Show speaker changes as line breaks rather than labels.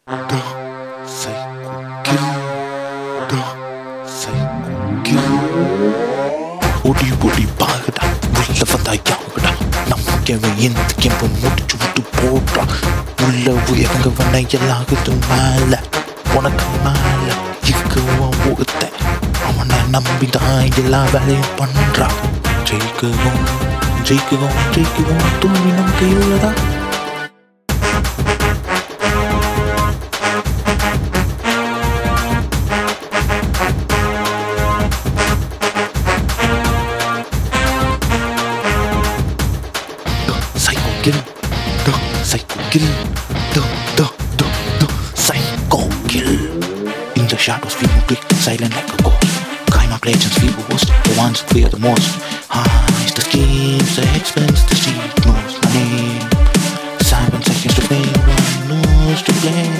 The Psycho Kill. The Psycho Kill. ஓடி ஓடி பாகுடா, உள்ள வந்தா யாவுடா, நமக்கவே இந்த கேம்பு முடிச்சு விட்டு போடுறா. உள்ள உயர்ந்தவனை எல்லாகுது மேல, உனக்கு மேல இருக்கவன் ஒருத்த, அவனை நம்பிதான் எல்லா வேலையும் பண்றா. ஜெயிக்கவும் ஜெயிக்கவும் ஜெயிக்கவும் தோல்வி நமக்கு இல்லடா. Psycho Kill, the Psycho Kill, the Psycho Kill. In the shadows we will break, silent like a ghost. Kind of legends we will host, the ones who fear the most. Highs the schemes, the expense, the seed knows my name. 7 seconds to play, 1 knows to play.